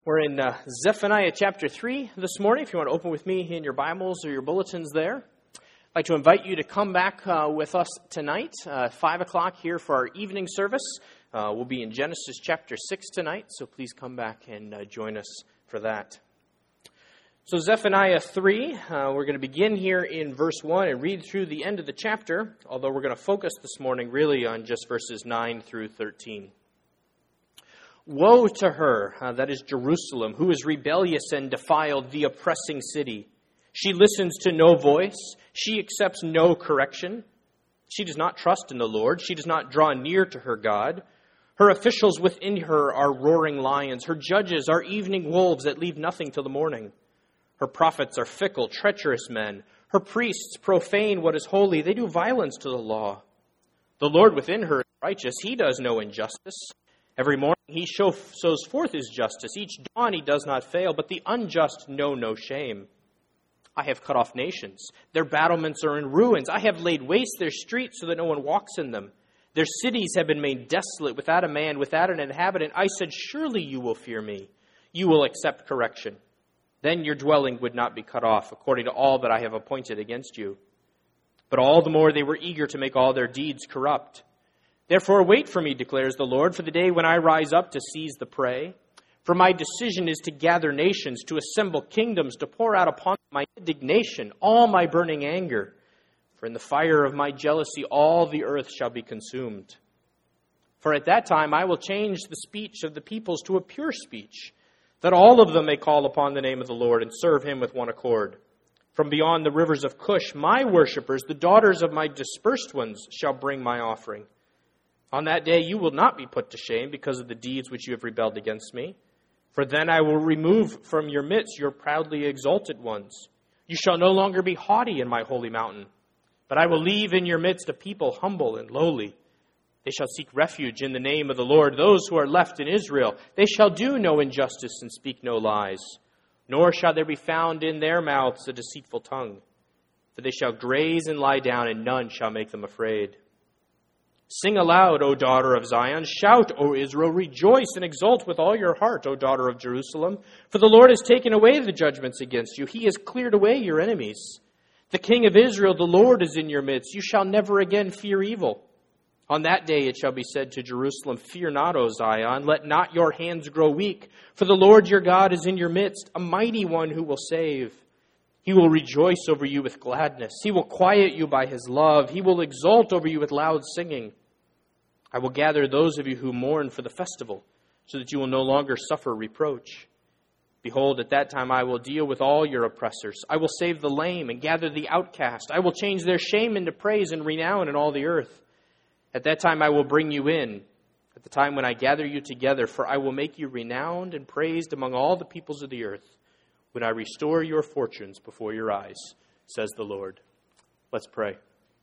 We're in Zephaniah chapter 3 this morning. If you want to open with me in your Bibles or your bulletins there. I'd like to invite you to come back with us tonight, 5 o'clock here for our evening service. We'll be in Genesis chapter 6 tonight, so please come back and join us for that. So Zephaniah 3, we're going to begin here in verse 1 and read through the end of the chapter, although we're going to focus this morning really on just verses 9 through 13. Woe to her, that is Jerusalem, who is rebellious and defiled, the oppressing city. She listens to no voice. She accepts no correction. She does not trust in the Lord. She does not draw near to her God. Her officials within her are roaring lions. Her judges are evening wolves that leave nothing till the morning. Her prophets are fickle, treacherous men. Her priests profane what is holy. They do violence to the law. The Lord within her is righteous. He does no injustice. Every morning he sows forth his justice. Each dawn he does not fail, but the unjust know no shame. I have cut off nations. Their battlements are in ruins. I have laid waste their streets so that no one walks in them. Their cities have been made desolate, without a man, without an inhabitant. I said, surely you will fear me. You will accept correction. Then your dwelling would not be cut off, according to all that I have appointed against you. But all the more they were eager to make all their deeds corrupt. Therefore wait for me, declares the Lord, for the day when I rise up to seize the prey. For my decision is to gather nations, to assemble kingdoms, to pour out upon my indignation all my burning anger. For in the fire of my jealousy all the earth shall be consumed. For at that time I will change the speech of the peoples to a pure speech, that all of them may call upon the name of the Lord and serve him with one accord. From beyond the rivers of Cush, my worshippers, the daughters of my dispersed ones, shall bring my offering. On that day you will not be put to shame because of the deeds which you have rebelled against me. For then I will remove from your midst your proudly exalted ones. You shall no longer be haughty in my holy mountain, but I will leave in your midst a people humble and lowly. They shall seek refuge in the name of the Lord, those who are left in Israel. They shall do no injustice and speak no lies, nor shall there be found in their mouths a deceitful tongue. For they shall graze and lie down, and none shall make them afraid. Sing aloud, O daughter of Zion. Shout, O Israel. Rejoice and exult with all your heart, O daughter of Jerusalem. For the Lord has taken away the judgments against you. He has cleared away your enemies. The King of Israel, the Lord, is in your midst. You shall never again fear evil. On that day it shall be said to Jerusalem, fear not, O Zion. Let not your hands grow weak. For the Lord your God is in your midst, a mighty one who will save. He will rejoice over you with gladness. He will quiet you by his love. He will exult over you with loud singing. I will gather those of you who mourn for the festival, so that you will no longer suffer reproach. Behold, at that time I will deal with all your oppressors. I will save the lame and gather the outcast. I will change their shame into praise and renown in all the earth. At that time I will bring you in, at the time when I gather you together, for I will make you renowned and praised among all the peoples of the earth, when I restore your fortunes before your eyes, says the Lord. Let's pray.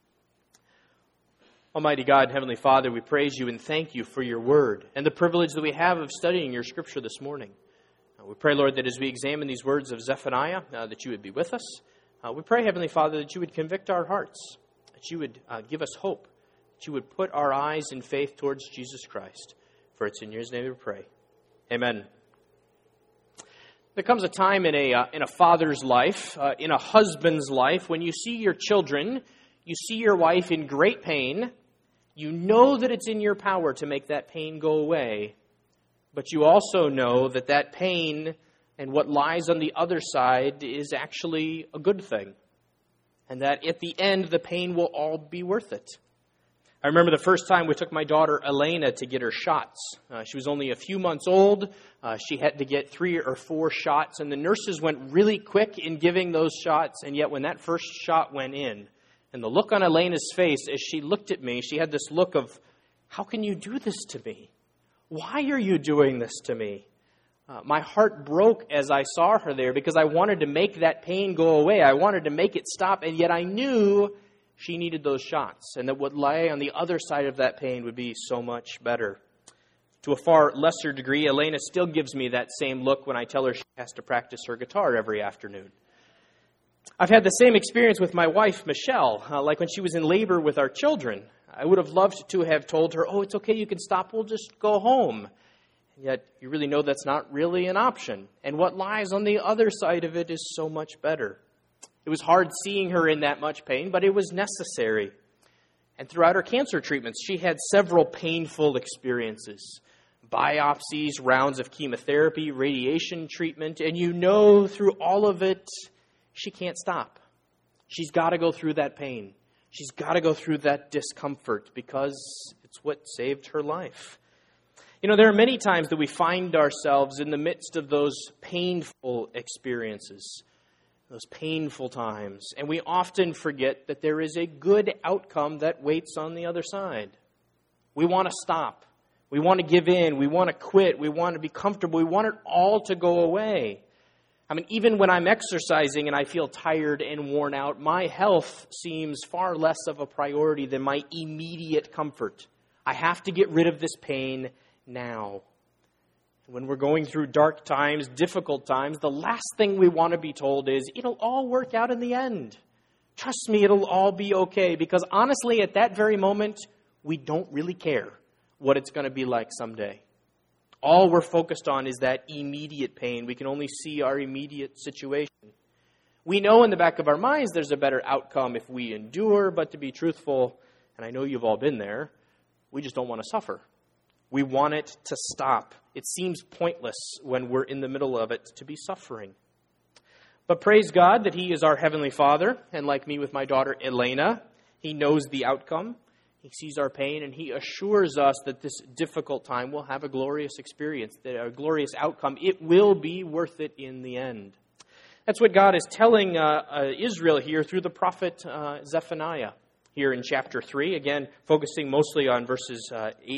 Almighty God, Heavenly Father, we praise you and thank you for your word and the privilege that we have of studying your scripture this morning. We pray, Lord, that as we examine these words of Zephaniah, that you would be with us. We pray, Heavenly Father, that you would convict our hearts, that you would give us hope, that you would put our eyes in faith towards Jesus Christ. For it's in your name we pray. Amen. There comes a time in a father's life, in a husband's life, when you see your children, you see your wife in great pain. You know that it's in your power to make that pain go away, but you also know that that pain and what lies on the other side is actually a good thing, and that at the end the pain will all be worth it. I remember the first time we took my daughter Elena to get her shots. She was only a few months old. She had to get 3 or 4 shots, and the nurses went really quick in giving those shots, and yet when that first shot went in, and the look on Elena's face as she looked at me, she had this look of, how can you do this to me? Why are you doing this to me? My heart broke as I saw her there because I wanted to make that pain go away. I wanted to make it stop, and yet I knew she needed those shots, and that what lay on the other side of that pain would be so much better. To a far lesser degree, Elena still gives me that same look when I tell her she has to practice her guitar every afternoon. I've had the same experience with my wife, Michelle, like when she was in labor with our children. I would have loved to have told her, oh, it's okay, you can stop, we'll just go home. Yet you really know that's not really an option. And what lies on the other side of it is so much better. It was hard seeing her in that much pain, but it was necessary. And throughout her cancer treatments, she had several painful experiences. Biopsies, rounds of chemotherapy, radiation treatment, and you know through all of it, she can't stop. She's got to go through that pain. She's got to go through that discomfort because it's what saved her life. You know, there are many times that we find ourselves in the midst of those painful experiences, those painful times, and we often forget that there is a good outcome that waits on the other side. We want to stop. We want to give in. We want to quit. We want to be comfortable. We want it all to go away. I mean, even when I'm exercising and I feel tired and worn out, my health seems far less of a priority than my immediate comfort. I have to get rid of this pain now. When we're going through dark times, difficult times, the last thing we want to be told is, it'll all work out in the end. Trust me, it'll all be okay. Because honestly, at that very moment, we don't really care what it's going to be like someday. All we're focused on is that immediate pain. We can only see our immediate situation. We know in the back of our minds there's a better outcome if we endure, but to be truthful, and I know you've all been there, we just don't want to suffer. We want it to stop. It seems pointless when we're in the middle of it to be suffering. But praise God that He is our Heavenly Father, and like me with my daughter Elena, He knows the outcome. He sees our pain, and He assures us that this difficult time will have a glorious experience, a glorious outcome. It will be worth it in the end. That's what God is telling Israel here through the prophet Zephaniah. Here in chapter 3, again, focusing mostly on verses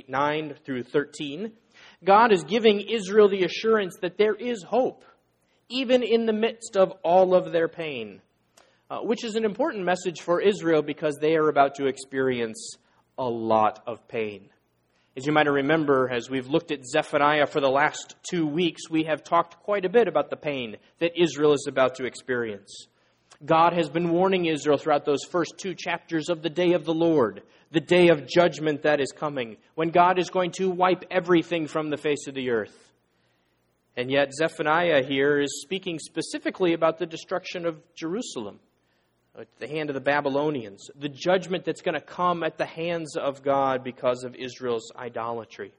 9 through 13. God is giving Israel the assurance that there is hope, even in the midst of all of their pain, which is an important message for Israel because they are about to experience a lot of pain. As you might remember, as we've looked at Zephaniah for the last 2 weeks, we have talked quite a bit about the pain that Israel is about to experience. God has been warning Israel throughout those first 2 chapters of the day of the Lord, the day of judgment that is coming, when God is going to wipe everything from the face of the earth. And yet Zephaniah here is speaking specifically about the destruction of Jerusalem at the hand of the Babylonians, the judgment that's going to come at the hands of God because of Israel's idolatry.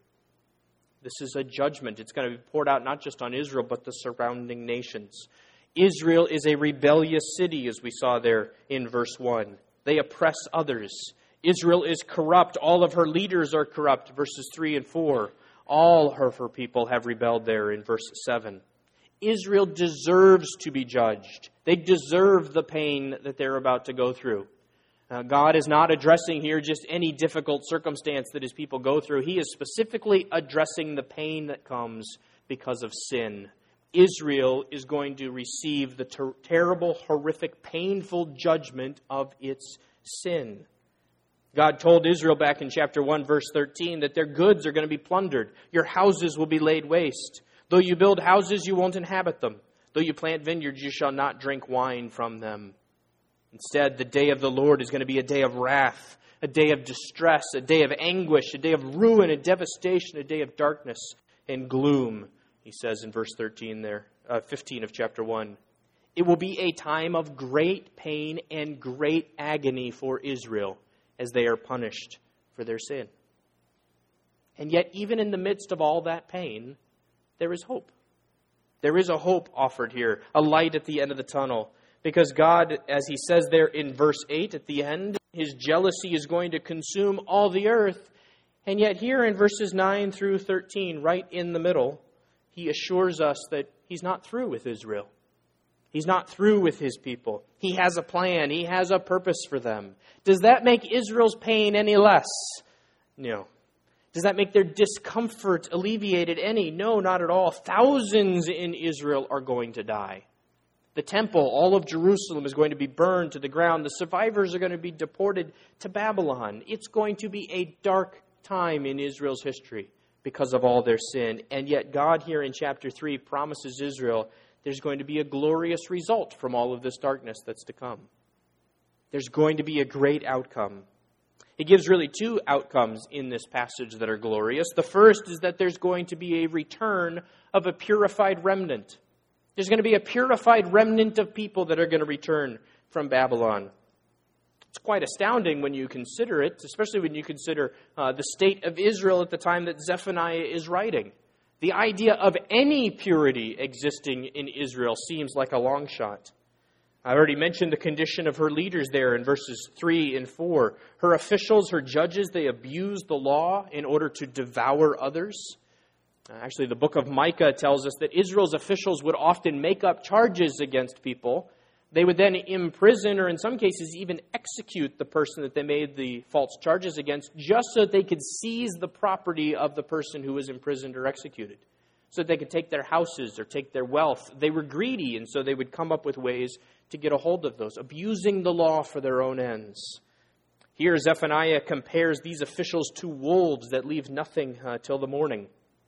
This is a judgment. It's going to be poured out not just on Israel, but the surrounding nations. Israel is a rebellious city, as we saw there in verse 1. They oppress others. Israel is corrupt. All of her leaders are corrupt, verses 3 and 4. All of her people have rebelled there in verse 7. Israel deserves to be judged. They deserve the pain that they're about to go through. God is not addressing here just any difficult circumstance that His people go through. He is specifically addressing the pain that comes because of sin. Israel is going to receive the terrible, horrific, painful judgment of its sin. God told Israel back in chapter 1, verse 13, that their goods are going to be plundered. Your houses will be laid waste. Though you build houses, you won't inhabit them. Though you plant vineyards, you shall not drink wine from them. Instead, the day of the Lord is going to be a day of wrath, a day of distress, a day of anguish, a day of ruin and devastation, a day of darkness and gloom. He says in verse 15 of chapter 1, it will be a time of great pain and great agony for Israel as they are punished for their sin. And yet, even in the midst of all that pain, there is hope. There is a hope offered here, a light at the end of the tunnel. Because God, as He says there in verse 8 at the end, His jealousy is going to consume all the earth. And yet here in verses 9 through 13, right in the middle, He assures us that He's not through with Israel. He's not through with His people. He has a plan. He has a purpose for them. Does that make Israel's pain any less? No. Does that make their discomfort alleviated any? No, not at all. Thousands in Israel are going to die. The temple, all of Jerusalem, is going to be burned to the ground. The survivors are going to be deported to Babylon. It's going to be a dark time in Israel's history because of all their sin. And yet God here in chapter 3 promises Israel there's going to be a glorious result from all of this darkness that's to come. There's going to be a great outcome. He gives really two outcomes in this passage that are glorious. The first is that there's going to be a return of a purified remnant. There's going to be a purified remnant of people that are going to return from Babylon. It's quite astounding when you consider it, especially when you consider the state of Israel at the time that Zephaniah is writing. The idea of any purity existing in Israel seems like a long shot. I already mentioned the condition of her leaders there in verses 3 and 4. Her officials, her judges, they abuse the law in order to devour others. Actually, the book of Micah tells us that Israel's officials would often make up charges against people. They would then imprison or in some cases even execute the person that they made the false charges against just so that they could seize the property of the person who was imprisoned or executed, so that they could take their houses or take their wealth. They were greedy, and so they would come up with ways to get a hold of those, abusing the law for their own ends. Here, Zephaniah compares these officials to wolves that leave nothing till the morning.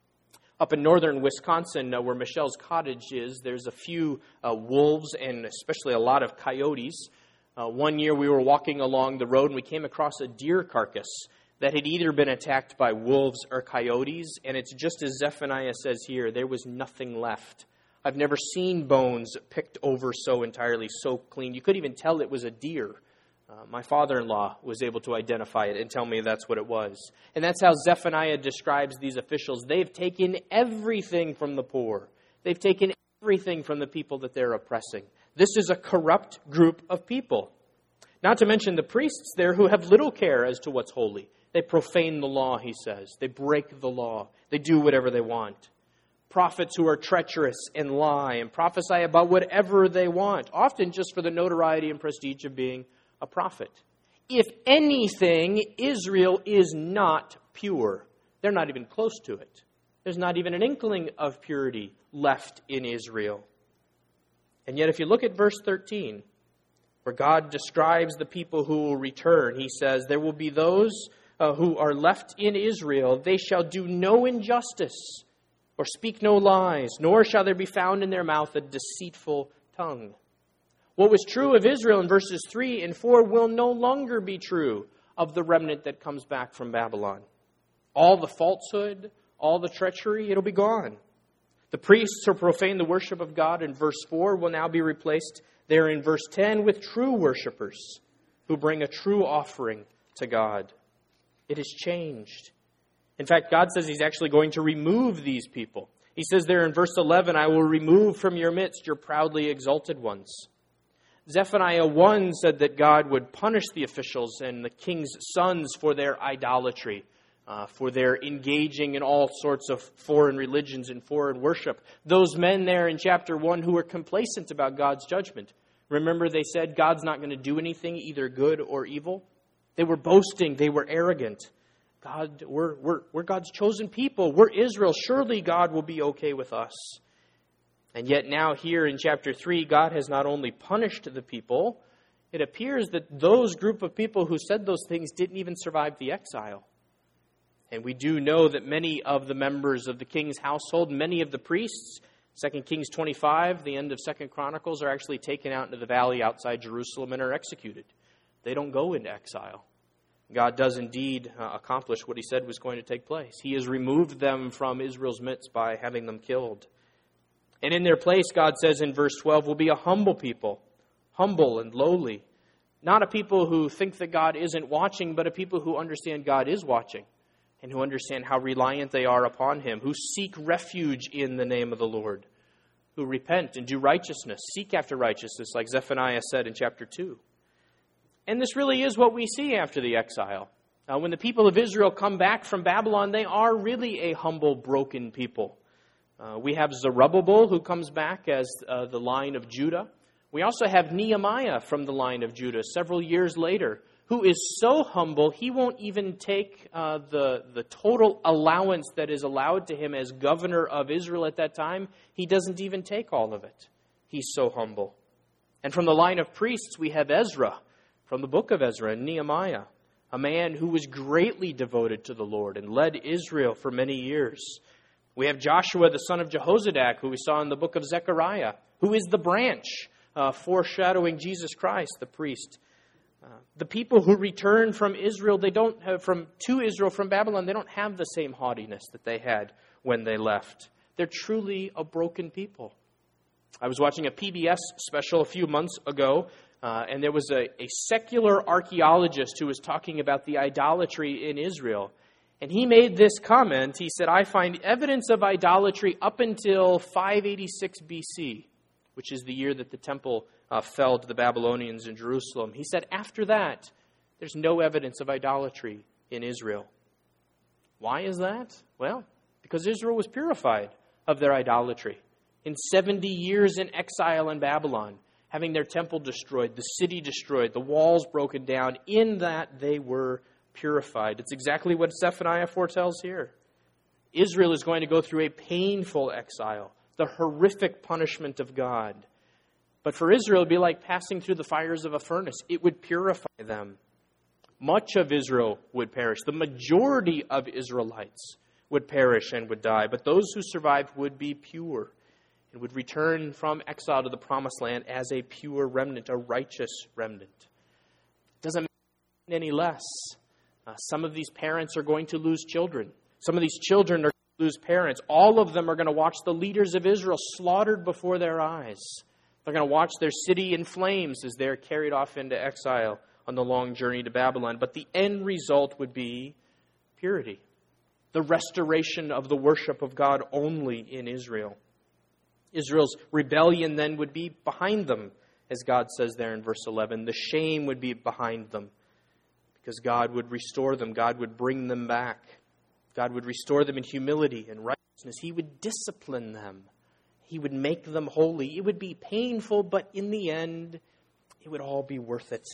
Up in northern Wisconsin, where Michelle's cottage is, there's a few wolves and especially a lot of coyotes. One year we were walking along the road and we came across a deer carcass that had either been attacked by wolves or coyotes, and it's just as Zephaniah says here, there was nothing left. I've never seen bones picked over so entirely, so clean. You couldn't even tell it was a deer. My father-in-law was able to identify it and tell me that's what it was. And that's how Zephaniah describes these officials. They've taken everything from the poor. They've taken everything from the people that they're oppressing. This is a corrupt group of people. Not to mention the priests there who have little care as to what's holy. They profane the law, he says. They break the law. They do whatever they want. Prophets who are treacherous and lie and prophesy about whatever they want, often just for the notoriety and prestige of being a prophet. If anything, Israel is not pure. They're not even close to it. There's not even an inkling of purity left in Israel. And yet if you look at verse 13, where God describes the people who will return, he says, there will be those who are left in Israel. They shall do no injustice or speak no lies, nor shall there be found in their mouth a deceitful tongue. What was true of Israel in verses 3 and 4 will no longer be true of the remnant that comes back from Babylon. All the falsehood, all the treachery, it'll be gone. The priests who profane the worship of God in verse 4 will now be replaced there in verse 10 with true worshipers who bring a true offering to God. It has changed. In fact, God says he's actually going to remove these people. He says there in verse 11, I will remove from your midst your proudly exalted ones. Zephaniah 1 said that God would punish the officials and the king's sons for their idolatry, for their engaging in all sorts of foreign religions and foreign worship. Those men there in chapter 1 who were complacent about God's judgment. Remember they said God's not going to do anything, either good or evil? They were boasting. They were arrogant. God, we're God's chosen people. We're Israel. Surely God will be okay with us. And yet now here in chapter 3, God has not only punished the people, it appears that those group of people who said those things didn't even survive the exile. And we do know that many of the members of the king's household, many of the priests, 2 Kings 25, the end of 2 Chronicles, are actually taken out into the valley outside Jerusalem and are executed. They don't go into exile. God does indeed accomplish what he said was going to take place. He has removed them from Israel's midst by having them killed. And in their place, God says in verse 12, will be a humble people, humble and lowly. Not a people who think that God isn't watching, but a people who understand God is watching and who understand how reliant they are upon him, who seek refuge in the name of the Lord, who repent and do righteousness, seek after righteousness, like Zephaniah said in chapter 2. And this really is what we see after the exile. When the people of Israel come back from Babylon, they are really a humble, broken people. We have Zerubbabel, who comes back as the line of Judah. We also have Nehemiah from the line of Judah several years later, who is so humble, he won't even take the total allowance that is allowed to him as governor of Israel at that time. He doesn't even take all of it. He's so humble. And from the line of priests, we have Ezra, from the book of Ezra and Nehemiah, a man who was greatly devoted to the Lord and led Israel for many years. We have Joshua, the son of Jehozadak, who we saw in the book of Zechariah, who is the branch foreshadowing Jesus Christ, the priest. The people who return from Israel, to Israel from Babylon, they don't have the same haughtiness that they had when they left. They're truly a broken people. I was watching a PBS special a few months ago, and there was a secular archaeologist who was talking about the idolatry in Israel. And he made this comment. He said, I find evidence of idolatry up until 586 BC, which is the year that the temple fell to the Babylonians in Jerusalem. He said, after that, there's no evidence of idolatry in Israel. Why is that? Well, because Israel was purified of their idolatry. In 70 years in exile in Babylon, having their temple destroyed, the city destroyed, the walls broken down, in that they were purified. It's exactly what Zephaniah foretells here. Israel is going to go through a painful exile, the horrific punishment of God. But for Israel, it would be like passing through the fires of a furnace. It would purify them. Much of Israel would perish. The majority of Israelites would perish and would die. But those who survived would be pure and would return from exile to the promised land as a pure remnant, a righteous remnant. It doesn't mean any less. Some of these parents are going to lose children. Some of these children are going to lose parents. All of them are going to watch the leaders of Israel slaughtered before their eyes. They're going to watch their city in flames as they're carried off into exile on the long journey to Babylon. But the end result would be purity, the restoration of the worship of God only in Israel. Israel's rebellion then would be behind them, as God says there in verse 11. The shame would be behind them because God would restore them. God would bring them back. God would restore them in humility and righteousness. He would discipline them. He would make them holy. It would be painful, but in the end, it would all be worth it.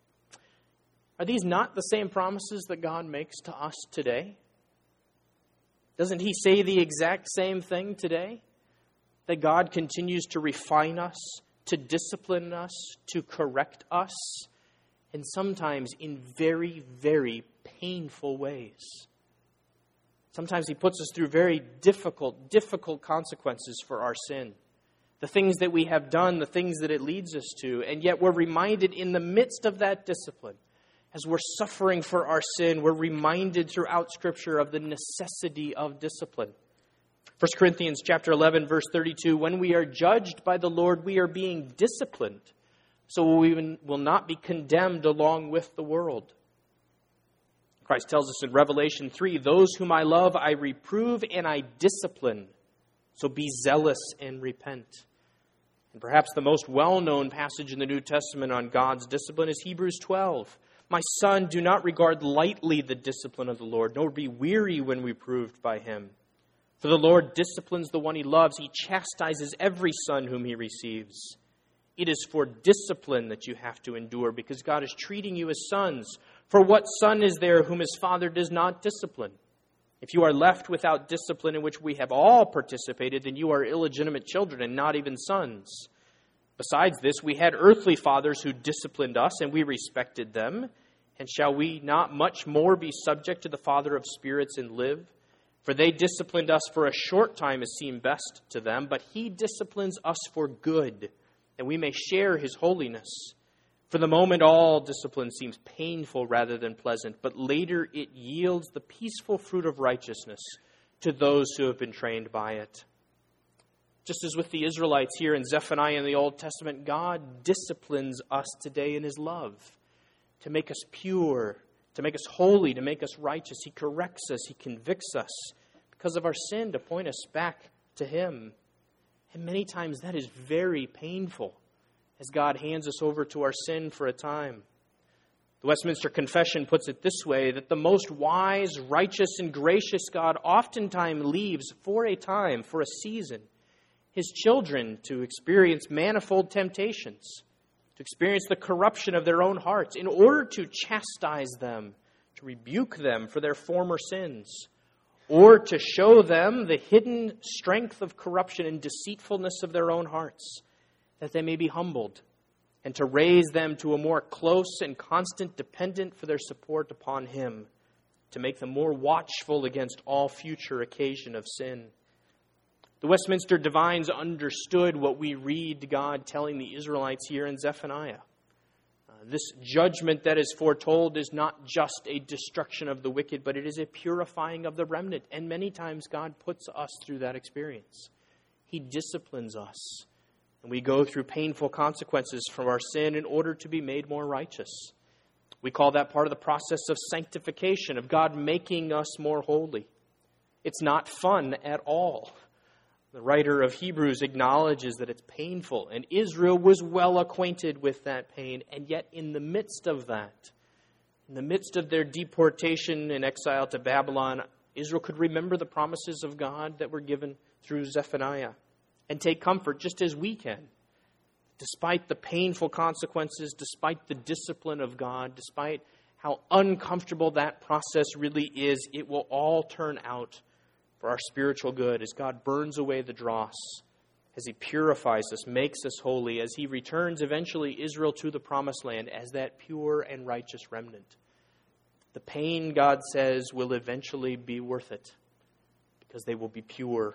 Are these not the same promises that God makes to us today? Doesn't He say the exact same thing today? That God continues to refine us, to discipline us, to correct us, and sometimes in very, very painful ways. Sometimes He puts us through very difficult consequences for our sin. The things that we have done, the things that it leads us to. And yet we're reminded in the midst of that discipline, as we're suffering for our sin, we're reminded throughout Scripture of the necessity of discipline. 1 Corinthians chapter 11, verse 32, when we are judged by the Lord, we are being disciplined, so we will not be condemned along with the world. Christ tells us in Revelation 3, those whom I love, I reprove and I discipline. So be zealous and repent. And perhaps the most well-known passage in the New Testament on God's discipline is Hebrews 12. My son, do not regard lightly the discipline of the Lord, nor be weary when reproved by Him. For the Lord disciplines the one He loves. He chastises every son whom He receives. It is for discipline that you have to endure, because God is treating you as sons. For what son is there whom his father does not discipline? If you are left without discipline in which we have all participated, then you are illegitimate children and not even sons. Besides this, we had earthly fathers who disciplined us, and we respected them. And shall we not much more be subject to the Father of spirits and live? For they disciplined us for a short time as seemed best to them, but He disciplines us for good, that we may share His holiness. For the moment, all discipline seems painful rather than pleasant, but later it yields the peaceful fruit of righteousness to those who have been trained by it. Just as with the Israelites here in Zephaniah in the Old Testament, God disciplines us today in His love to make us pure, to make us holy, to make us righteous. He corrects us, He convicts us because of our sin to point us back to Him. And many times that is very painful as God hands us over to our sin for a time. The Westminster Confession puts it this way, that the most wise, righteous, and gracious God oftentimes leaves for a time, for a season, His children to experience manifold temptations, to experience the corruption of their own hearts, in order to chastise them, to rebuke them for their former sins, or to show them the hidden strength of corruption and deceitfulness of their own hearts, that they may be humbled, and to raise them to a more close and constant dependence for their support upon Him, to make them more watchful against all future occasion of sin. The Westminster Divines understood what we read God telling the Israelites here in Zephaniah. This judgment that is foretold is not just a destruction of the wicked, but it is a purifying of the remnant. And many times God puts us through that experience. He disciplines us. And we go through painful consequences from our sin in order to be made more righteous. We call that part of the process of sanctification, of God making us more holy. It's not fun at all. The writer of Hebrews acknowledges that it's painful, and Israel was well acquainted with that pain. And yet in the midst of that, in the midst of their deportation and exile to Babylon, Israel could remember the promises of God that were given through Zephaniah and take comfort just as we can. Despite the painful consequences, despite the discipline of God, despite how uncomfortable that process really is, it will all turn out for our spiritual good as God burns away the dross, as He purifies us, makes us holy, as He returns eventually Israel to the promised land as that pure and righteous remnant. The pain, God says, will eventually be worth it because they will be pure.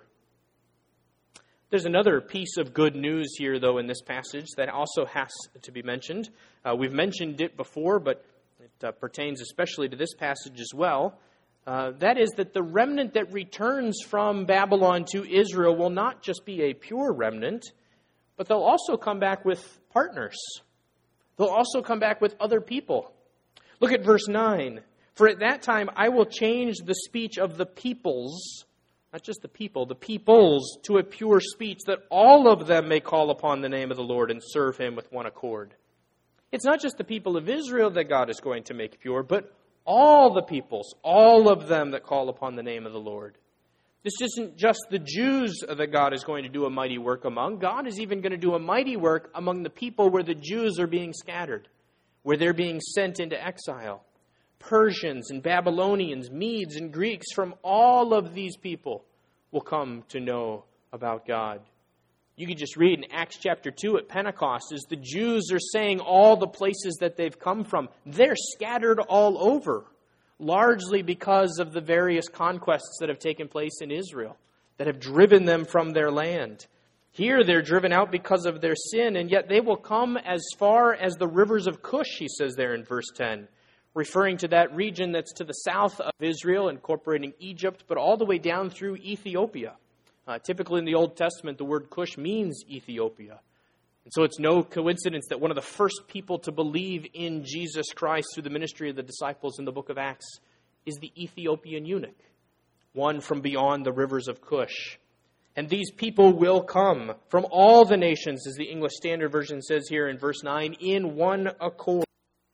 There's another piece of good news here, though, in this passage that also has to be mentioned. We've mentioned it before, but it pertains especially to this passage as well. That is that the remnant that returns from Babylon to Israel will not just be a pure remnant, but they'll also come back with partners. They'll also come back with other people. Look at verse 9. For at that time I will change the speech of the peoples, not just the people, the peoples, to a pure speech, that all of them may call upon the name of the Lord and serve Him with one accord. It's not just the people of Israel that God is going to make pure, but all the peoples, all of them that call upon the name of the Lord. This isn't just the Jews that God is going to do a mighty work among. God is even going to do a mighty work among the people where the Jews are being scattered, where they're being sent into exile. Persians and Babylonians, Medes and Greeks, from all of these people will come to know about God. You could just read in Acts chapter 2 at Pentecost, as the Jews are saying all the places that they've come from, they're scattered all over, largely because of the various conquests that have taken place in Israel, that have driven them from their land. Here they're driven out because of their sin, and yet they will come as far as the rivers of Cush, he says there in verse 10, referring to that region that's to the south of Israel, incorporating Egypt, but all the way down through Ethiopia. Typically in the Old Testament, the word Cush means Ethiopia. And so it's no coincidence that one of the first people to believe in Jesus Christ through the ministry of the disciples in the book of Acts is the Ethiopian eunuch, one from beyond the rivers of Cush. And these people will come from all the nations, as the English Standard Version says here in verse 9, in one accord.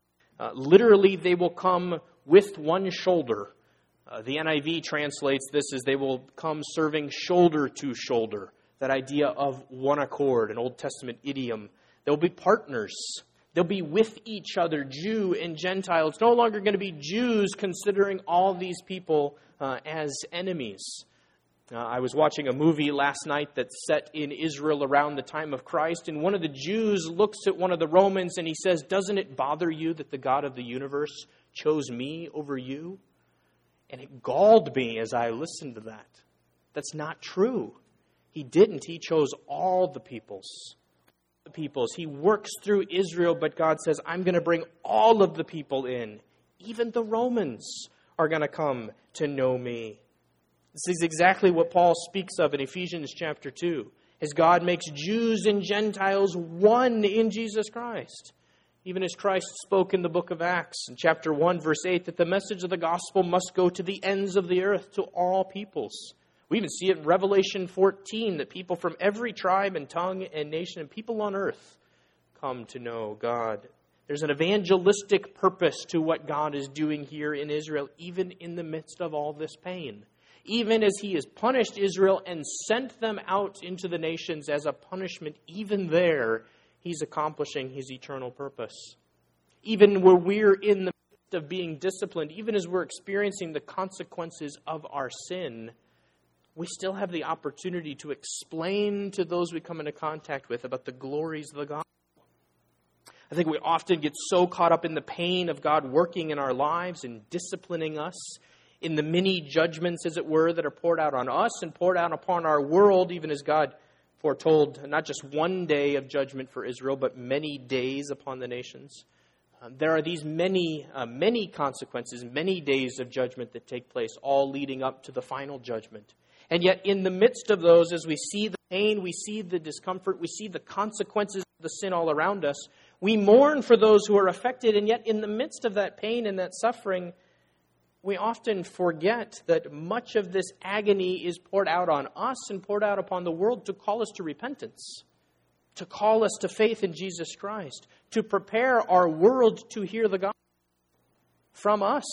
Literally, they will come with one shoulder. The NIV translates this as they will come serving shoulder to shoulder. That idea of one accord, an Old Testament idiom. They'll be partners. They'll be with each other, Jew and Gentile. It's no longer going to be Jews considering all these people as enemies. I was watching a movie last night that's set in Israel around the time of Christ, and one of the Jews looks at one of the Romans and he says, "Doesn't it bother you that the God of the universe chose me over you?" And it galled me as I listened to that. That's not true. He didn't. He chose all the peoples. He works through Israel, but God says, I'm going to bring all of the people in. Even the Romans are going to come to know me. This is exactly what Paul speaks of in Ephesians chapter 2, as God makes Jews and Gentiles one in Jesus Christ. Even as Christ spoke in the book of Acts, in chapter 1, verse 8, that the message of the gospel must go to the ends of the earth, to all peoples. We even see it in Revelation 14, that people from every tribe and tongue and nation and people on earth come to know God. There's an evangelistic purpose to what God is doing here in Israel, even in the midst of all this pain. Even as He has punished Israel and sent them out into the nations as a punishment, even there, He's accomplishing His eternal purpose. Even where we're in the midst of being disciplined, even as we're experiencing the consequences of our sin, we still have the opportunity to explain to those we come into contact with about the glories of the gospel. I think we often get so caught up in the pain of God working in our lives and disciplining us, in the many judgments, as it were, that are poured out on us and poured out upon our world, even as God foretold not just one day of judgment for Israel, but many days upon the nations. There are these many consequences, many days of judgment that take place, all leading up to the final judgment. And yet in the midst of those, as we see the pain, we see the discomfort, we see the consequences of the sin all around us, we mourn for those who are affected. And yet in the midst of that pain and that suffering, we often forget that much of this agony is poured out on us and poured out upon the world to call us to repentance, to call us to faith in Jesus Christ, to prepare our world to hear the gospel from us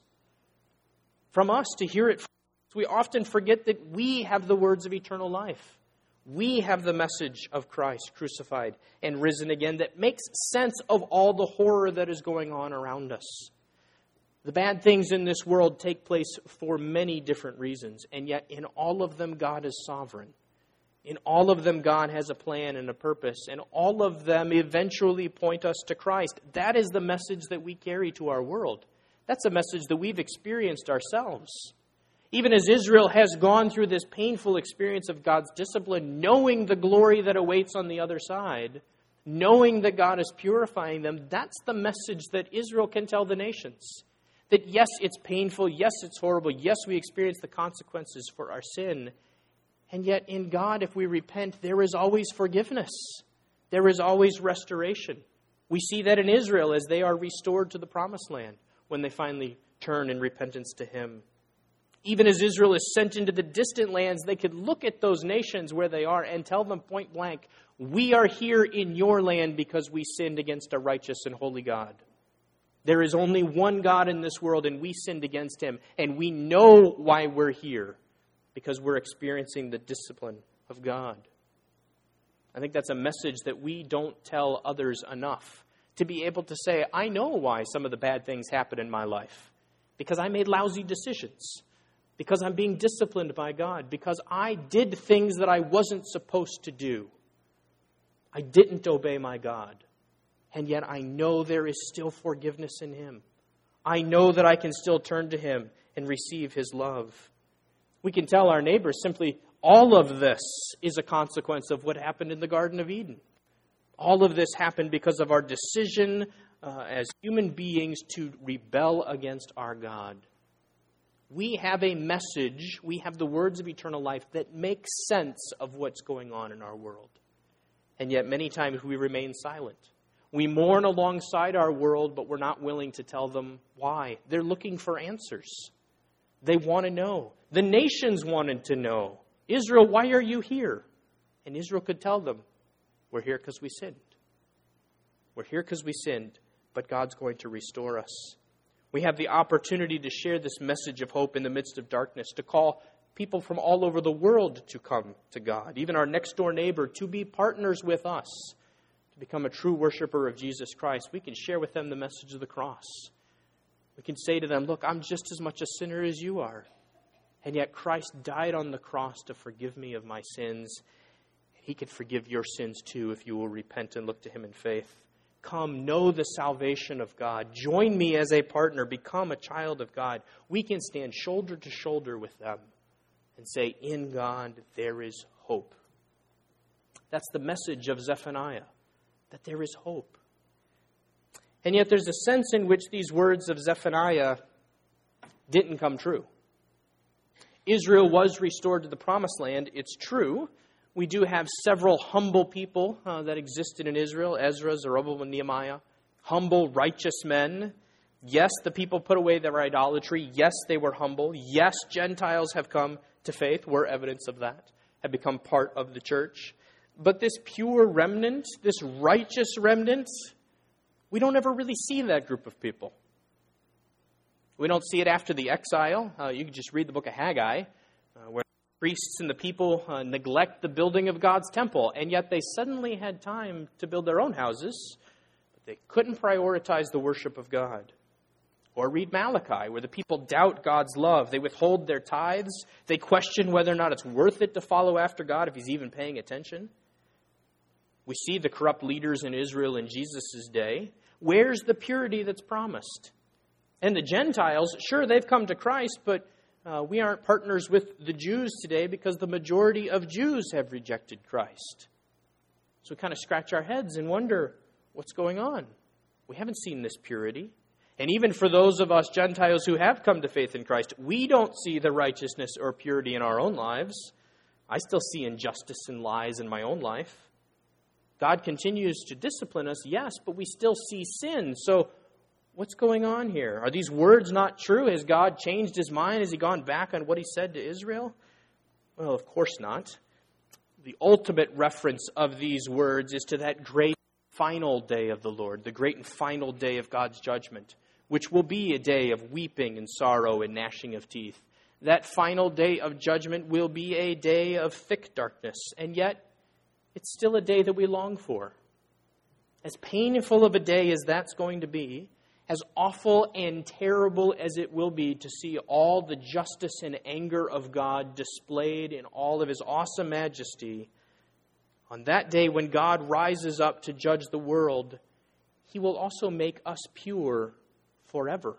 to hear it. We often forget that we have the words of eternal life. We have the message of Christ crucified and risen again that makes sense of all the horror that is going on around us. The bad things in this world take place for many different reasons, and yet in all of them, God is sovereign. In all of them, God has a plan and a purpose, and all of them eventually point us to Christ. That is the message that we carry to our world. That's a message that we've experienced ourselves. Even as Israel has gone through this painful experience of God's discipline, knowing the glory that awaits on the other side, knowing that God is purifying them, that's the message that Israel can tell the nations. That yes, it's painful, yes, it's horrible, yes, we experience the consequences for our sin. And yet in God, if we repent, there is always forgiveness. There is always restoration. We see that in Israel as they are restored to the promised land when they finally turn in repentance to Him. Even as Israel is sent into the distant lands, they could look at those nations where they are and tell them point blank, we are here in your land because we sinned against a righteous and holy God. There is only one God in this world and we sinned against Him. And we know why we're here, because we're experiencing the discipline of God. I think that's a message that we don't tell others enough. To be able to say, I know why some of the bad things happen in my life. Because I made lousy decisions. Because I'm being disciplined by God. Because I did things that I wasn't supposed to do. I didn't obey my God. And yet I know there is still forgiveness in Him. I know that I can still turn to Him and receive His love. We can tell our neighbors simply, all of this is a consequence of what happened in the Garden of Eden. All of this happened because of our decision as human beings to rebel against our God. We have a message, we have the words of eternal life that make sense of what's going on in our world. And yet many times we remain silent. We mourn alongside our world, but we're not willing to tell them why. They're looking for answers. They want to know. The nations wanted to know. Israel, why are you here? And Israel could tell them, we're here because we sinned. We're here because we sinned, but God's going to restore us. We have the opportunity to share this message of hope in the midst of darkness, to call people from all over the world to come to God, even our next door neighbor, to be partners with us, to become a true worshiper of Jesus Christ. We can share with them the message of the cross. We can say to them, look, I'm just as much a sinner as you are. And yet Christ died on the cross to forgive me of my sins. He can forgive your sins too if you will repent and look to Him in faith. Come, know the salvation of God. Join me as a partner. Become a child of God. We can stand shoulder to shoulder with them and say, in God there is hope. That's the message of Zephaniah, that there is hope. And yet there's a sense in which these words of Zephaniah didn't come true. Israel was restored to the promised land. It's true. We do have several humble people that existed in Israel, Ezra, Zerubbabel, and Nehemiah. Humble, righteous men. Yes, the people put away their idolatry. Yes, they were humble. Yes, Gentiles have come to faith. We're evidence of that. Have become part of the church. But this pure remnant, this righteous remnant, we don't ever really see that group of people. We don't see it after the exile. You can just read the book of Haggai, where the priests and the people neglect the building of God's temple, and yet they suddenly had time to build their own houses, but they couldn't prioritize the worship of God. Or read Malachi, where the people doubt God's love. They withhold their tithes. They question whether or not it's worth it to follow after God if He's even paying attention. We see the corrupt leaders in Israel in Jesus' day. Where's the purity that's promised? And the Gentiles, sure, they've come to Christ, but we aren't partners with the Jews today because the majority of Jews have rejected Christ. So we kind of scratch our heads and wonder, what's going on? We haven't seen this purity. And even for those of us Gentiles who have come to faith in Christ, we don't see the righteousness or purity in our own lives. I still see injustice and lies in my own life. God continues to discipline us, yes, but we still see sin. So what's going on here? Are these words not true? Has God changed his mind? Has he gone back on what he said to Israel? Well, of course not. The ultimate reference of these words is to that great final day of the Lord, the great and final day of God's judgment, which will be a day of weeping and sorrow and gnashing of teeth. That final day of judgment will be a day of thick darkness, and yet it's still a day that we long for. As painful of a day as that's going to be, as awful and terrible as it will be to see all the justice and anger of God displayed in all of his awesome majesty, on that day when God rises up to judge the world, he will also make us pure forever.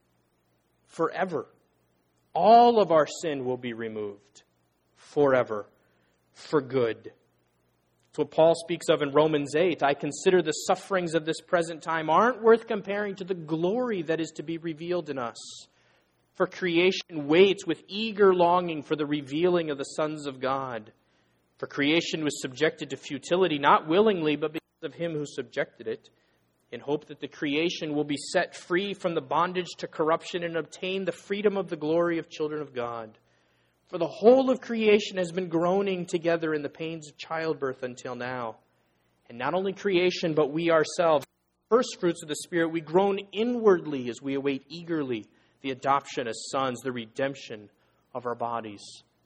Forever. All of our sin will be removed forever, for good. It's what Paul speaks of in Romans 8. I consider the sufferings of this present time aren't worth comparing to the glory that is to be revealed in us. For creation waits with eager longing for the revealing of the sons of God. For creation was subjected to futility, not willingly, but because of him who subjected it, in hope that the creation will be set free from the bondage to corruption and obtain the freedom of the glory of children of God. For the whole of creation has been groaning together in the pains of childbirth until now. And not only creation, but we ourselves, first fruits of the Spirit, we groan inwardly as we await eagerly the adoption as sons, the redemption of our bodies.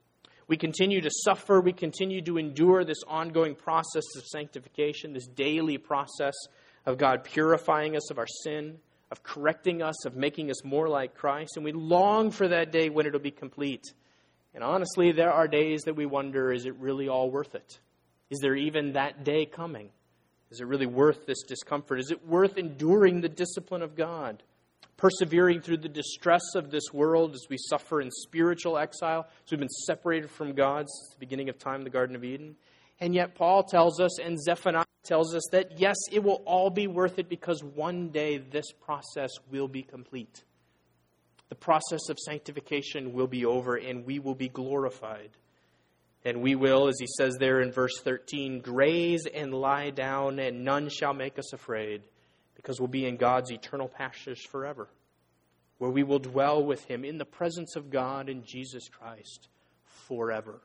We continue to suffer, we continue to endure this ongoing process of sanctification, this daily process of God purifying us of our sin, of correcting us, of making us more like Christ. And we long for that day when it'll be complete. And honestly, there are days that we wonder, is it really all worth it? Is there even that day coming? Is it really worth this discomfort? Is it worth enduring the discipline of God? Persevering through the distress of this world as we suffer in spiritual exile, as we've been separated from God since the beginning of time, the Garden of Eden. And yet Paul tells us, and Zephaniah tells us, that yes, it will all be worth it because one day this process will be complete. The process of sanctification will be over and we will be glorified. And we will, as he says there in verse 13, graze and lie down, and none shall make us afraid, because we'll be in God's eternal pastures forever, where we will dwell with him in the presence of God in Jesus Christ forever.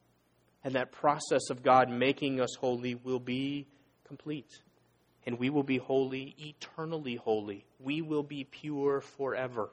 And that process of God making us holy will be complete. And we will be holy, eternally holy. We will be pure forever.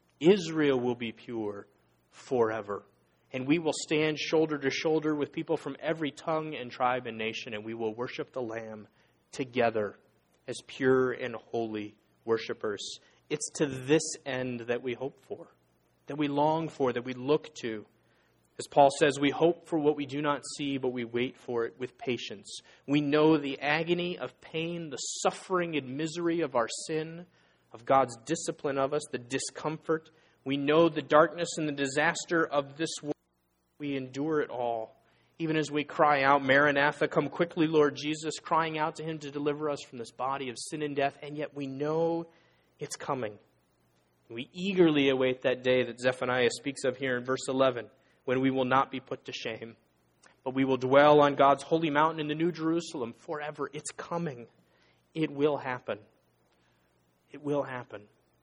Israel will be pure forever. And we will stand shoulder to shoulder with people from every tongue and tribe and nation, and we will worship the Lamb together as pure and holy worshipers. It's to this end that we hope for, that we long for, that we look to. As Paul says, we hope for what we do not see, but we wait for it with patience. We know the agony of pain, the suffering and misery of our sin, of God's discipline of us, the discomfort. We know the darkness and the disaster of this world. We endure it all. Even as we cry out, Maranatha, come quickly, Lord Jesus, crying out to him to deliver us from this body of sin and death, and yet we know it's coming. We eagerly await that day that Zephaniah speaks of here in verse 11, when we will not be put to shame, but we will dwell on God's holy mountain in the New Jerusalem forever. It's coming. It will happen. It will happen.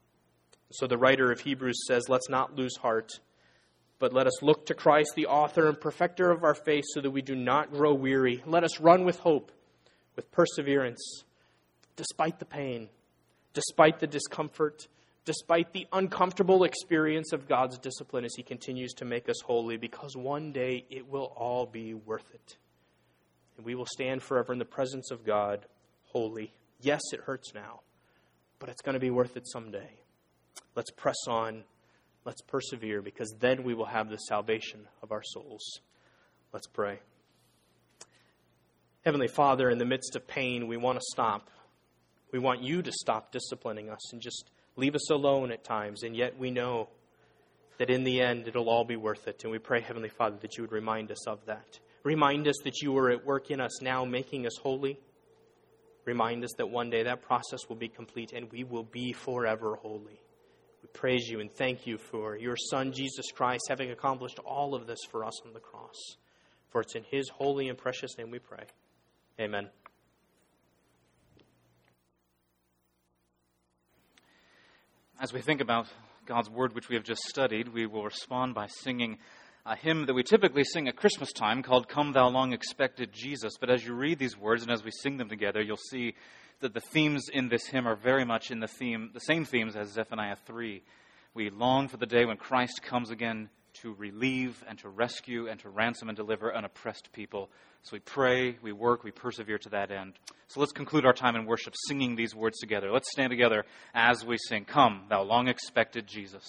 So the writer of Hebrews says, let's not lose heart, but let us look to Christ, the author and perfecter of our faith, so that we do not grow weary. Let us run with hope, with perseverance, despite the pain, despite the discomfort, despite the uncomfortable experience of God's discipline as he continues to make us holy, because one day it will all be worth it. And we will stand forever in the presence of God, holy. Yes, it hurts now, but it's going to be worth it someday. Let's press on. Let's persevere, because then we will have the salvation of our souls. Let's pray. Heavenly Father, in the midst of pain, we want to stop. We want you to stop disciplining us and just leave us alone at times. And yet we know that in the end, it'll all be worth it. And we pray, Heavenly Father, that you would remind us of that. Remind us that you are at work in us now, making us holy. Remind us that one day that process will be complete and we will be forever holy. We praise you and thank you for your Son, Jesus Christ, having accomplished all of this for us on the cross. For it's in his holy and precious name we pray. Amen. As we think about God's Word, which we have just studied, we will respond by singing a hymn that we typically sing at Christmas time called Come Thou Long Expected Jesus. But as you read these words and as we sing them together, you'll see that the themes in this hymn are very much in the same themes as Zephaniah 3. We long for the day when Christ comes again to relieve and to rescue and to ransom and deliver an oppressed people. So we pray, we work, we persevere to that end. So let's conclude our time in worship singing these words together. Let's stand together as we sing, Come, Thou Long Expected Jesus.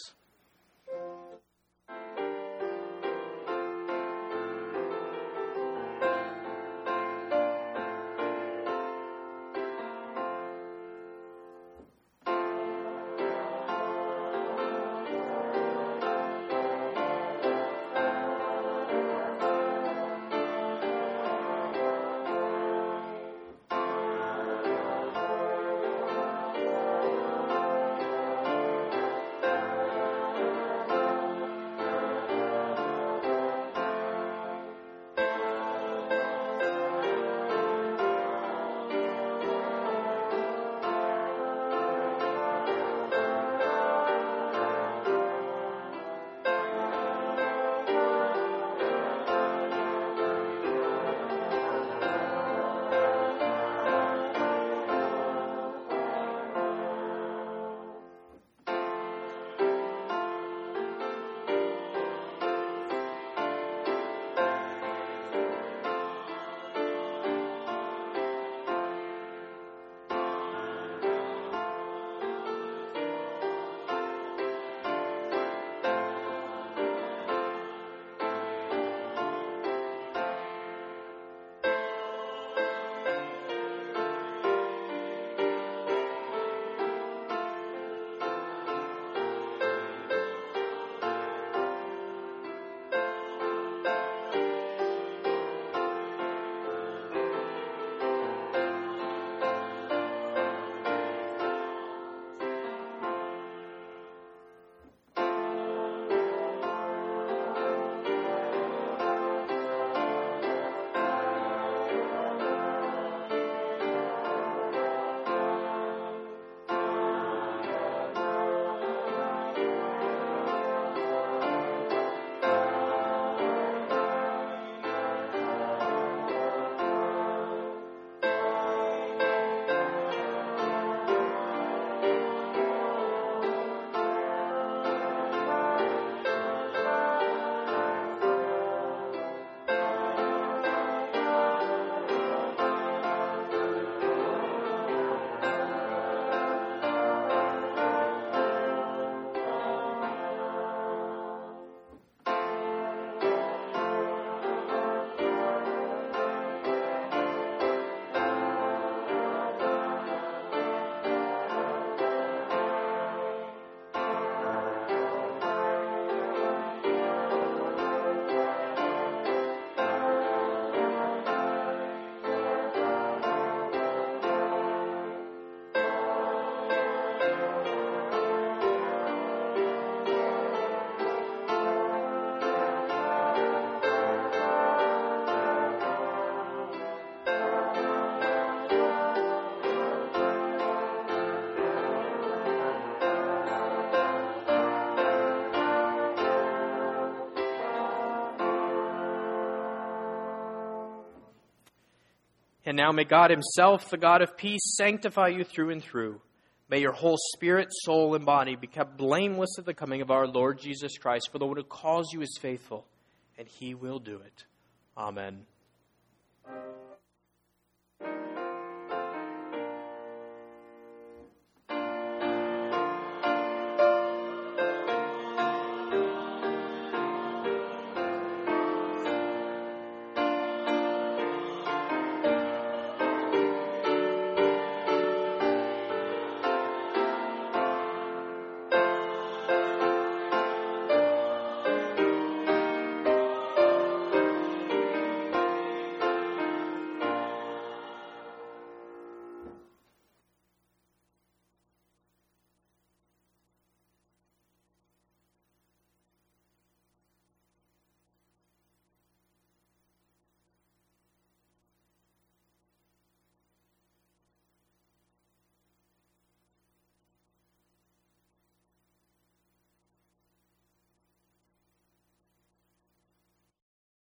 And now may God himself, the God of peace, sanctify you through and through. May your whole spirit, soul, and body be kept blameless at the coming of our Lord Jesus Christ. For the one who calls you is faithful, and he will do it. Amen.